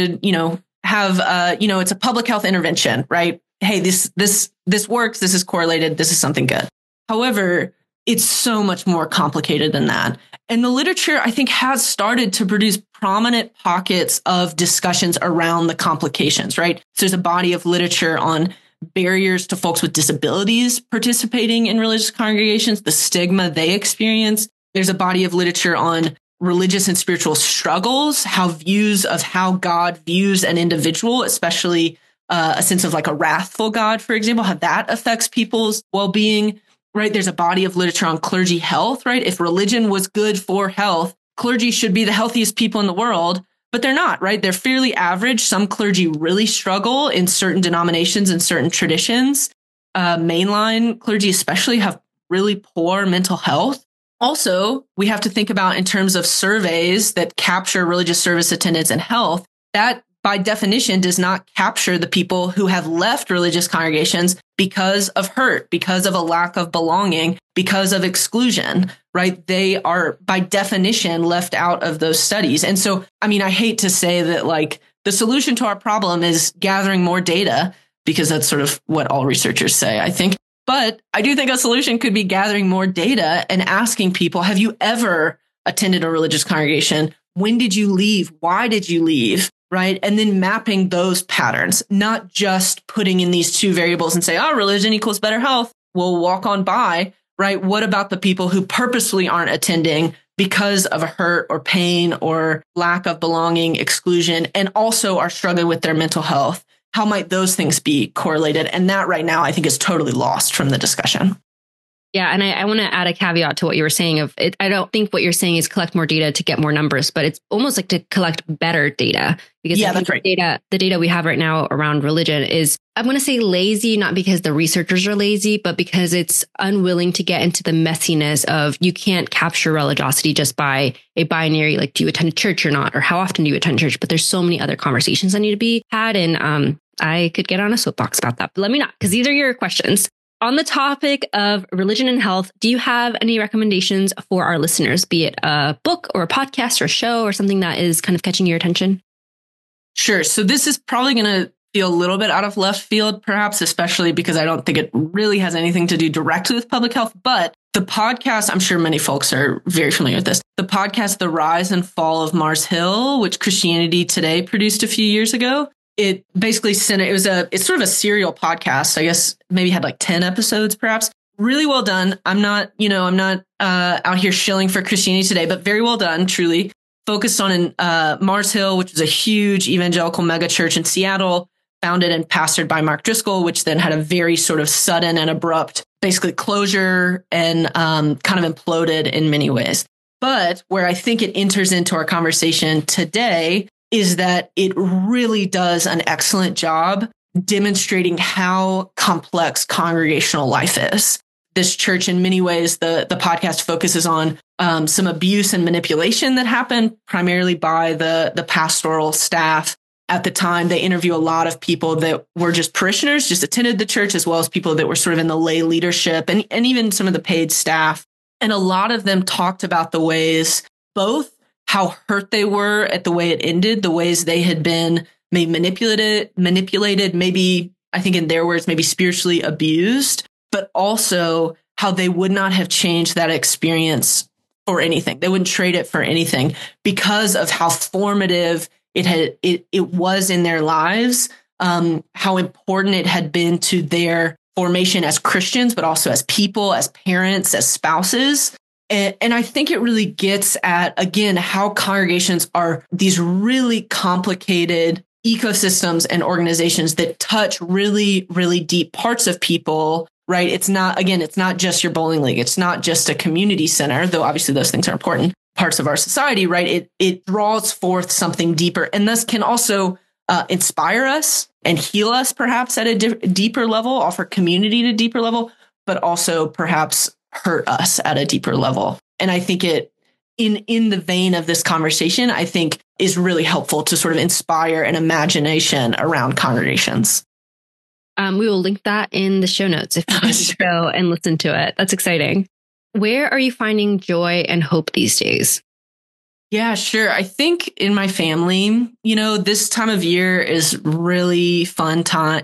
Speaker 2: have, it's a public health intervention, right? Hey, this works. This is correlated. This is something good. However, it's so much more complicated than that. And the literature, I think, has started to produce prominent pockets of discussions around the complications, right? So there's a body of literature on barriers to folks with disabilities participating in religious congregations, the stigma they experience. There's a body of literature on religious and spiritual struggles, how views of how God views an individual, especially a sense of a wrathful God, for example, how that affects people's well-being. Right. There's a body of literature on clergy health, right? If religion was good for health, clergy should be the healthiest people in the world, but they're not, right? They're fairly average. Some clergy really struggle in certain denominations and certain traditions. Mainline clergy especially have really poor mental health. Also, we have to think about in terms of surveys that capture religious service attendance and health, that by definition does not capture the people who have left religious congregations because of hurt, because of a lack of belonging, because of exclusion, right? They are by definition left out of those studies. And so, I hate to say that the solution to our problem is gathering more data, because that's sort of what all researchers say, I think. But I do think a solution could be gathering more data and asking people, have you ever attended a religious congregation? When did you leave? Why did you leave? Right. And then mapping those patterns, not just putting in these 2 variables and say, religion equals better health. We'll walk on by. right? What about the people who purposely aren't attending because of a hurt or pain or lack of belonging, exclusion, and also are struggling with their mental health? How might those things be correlated? And that right now, I think, is totally lost from the discussion.
Speaker 1: Yeah. And I want to add a caveat to what you were saying of it. I don't think what you're saying is collect more data to get more numbers, but it's almost like to collect better data, because
Speaker 2: that's right.
Speaker 1: The data we have right now around religion is, I'm going to say lazy, not because the researchers are lazy, but because it's unwilling to get into the messiness of, you can't capture religiosity just by a binary, like, do you attend church or not? Or how often do you attend church? But there's so many other conversations that need to be had. And I could get on a soapbox about that, but let me not, because these are your questions. On the topic of religion and health, do you have any recommendations for our listeners, be it a book or a podcast or a show or something that is kind of catching your attention?
Speaker 2: Sure. So this is probably going to feel a little bit out of left field, perhaps, especially because I don't think it really has anything to do directly with public health. But the podcast, I'm sure many folks are very familiar with this. The podcast, The Rise and Fall of Mars Hill, which Christianity Today produced a few years ago. It basically it's sort of a serial podcast. I guess maybe had like 10 episodes, perhaps. Really well done. I'm not out here shilling for Christianity Today, but very well done, truly. Focused on Mars Hill, which is a huge evangelical megachurch in Seattle, founded and pastored by Mark Driscoll, which then had a very sort of sudden and abrupt, basically closure and kind of imploded in many ways. But where I think it enters into our conversation today is that it really does an excellent job demonstrating how complex congregational life is. This church, in many ways, the podcast focuses on some abuse and manipulation that happened primarily by the pastoral staff. At the time, they interview a lot of people that were just parishioners, just attended the church, as well as people that were sort of in the lay leadership and even some of the paid staff. And a lot of them talked about the ways, both how hurt they were at the way it ended, the ways they had been maybe manipulated, maybe, I think in their words, maybe spiritually abused, but also how they would not have changed that experience for anything. They wouldn't trade it for anything because of how formative it was in their lives, how important it had been to their formation as Christians, but also as people, as parents, as spouses. And I think it really gets at, again, how congregations are these really complicated ecosystems and organizations that touch really, really deep parts of people, right? It's not just your bowling league. It's not just a community center, though obviously those things are important parts of our society, right? It draws forth something deeper and thus can also inspire us and heal us perhaps at a deeper level, offer community at a deeper level, but also perhaps hurt us at a deeper level. And I think it, in the vein of this conversation, I think is really helpful to sort of inspire an imagination around congregations.
Speaker 1: We will link that in the show notes if you want to go and listen to it. That's exciting. Where are you finding joy and hope these days?
Speaker 2: Yeah, sure. I think in my family, this time of year is a really fun time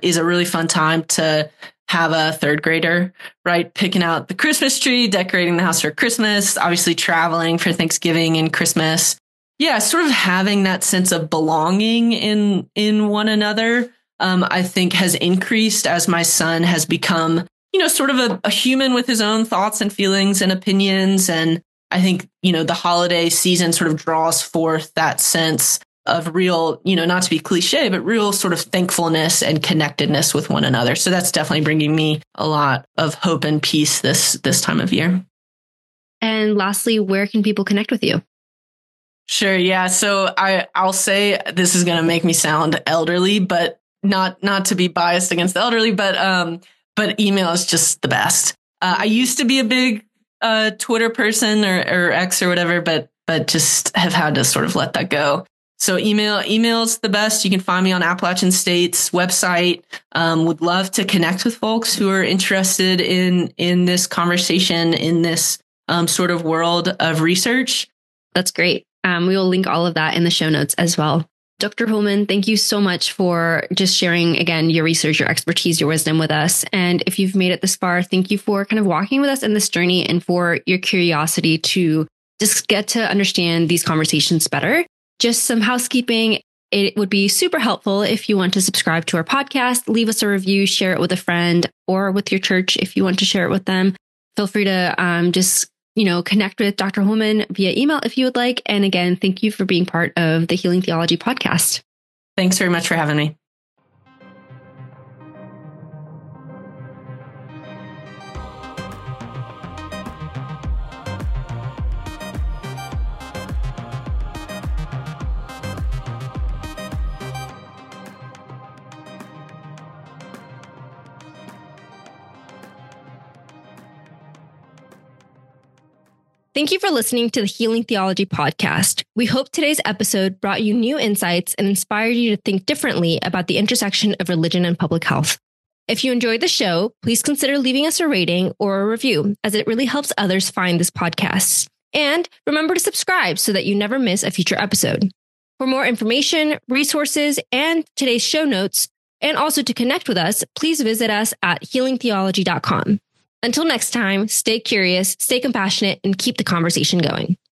Speaker 2: to have a third grader, right? Picking out the Christmas tree, decorating the house for Christmas, obviously traveling for Thanksgiving and Christmas. Yeah, sort of having that sense of belonging in one another, I think has increased as my son has become, sort of a human with his own thoughts and feelings and opinions. And I think, the holiday season sort of draws forth that sense of real, not to be cliche, but real sort of thankfulness and connectedness with one another. So that's definitely bringing me a lot of hope and peace this time of year.
Speaker 1: And lastly, where can people connect with you?
Speaker 2: Sure. Yeah. So I'll say this is going to make me sound elderly, but not to be biased against the elderly, but email is just the best. I used to be a big Twitter person or X or whatever, but just have had to sort of let that go. So email's the best. You can find me on Appalachian State's website. Would love to connect with folks who are interested in this conversation, in this sort of world of research.
Speaker 1: That's great. We will link all of that in the show notes as well. Dr. Holman, thank you so much for just sharing, again, your research, your expertise, your wisdom with us. And if you've made it this far, thank you for kind of walking with us in this journey and for your curiosity to just get to understand these conversations better. Just some housekeeping. It would be super helpful if you want to subscribe to our podcast, leave us a review, share it with a friend or with your church if you want to share it with them. Feel free to just, connect with Dr. Holman via email if you would like. And again, thank you for being part of the Healing Theology podcast.
Speaker 2: Thanks very much for having me.
Speaker 1: Thank you for listening to the Healing Theology podcast. We hope today's episode brought you new insights and inspired you to think differently about the intersection of religion and public health. If you enjoyed the show, please consider leaving us a rating or a review, as it really helps others find this podcast. And remember to subscribe so that you never miss a future episode. For more information, resources, and today's show notes, and also to connect with us, please visit us at healingtheology.com. Until next time, stay curious, stay compassionate, and keep the conversation going.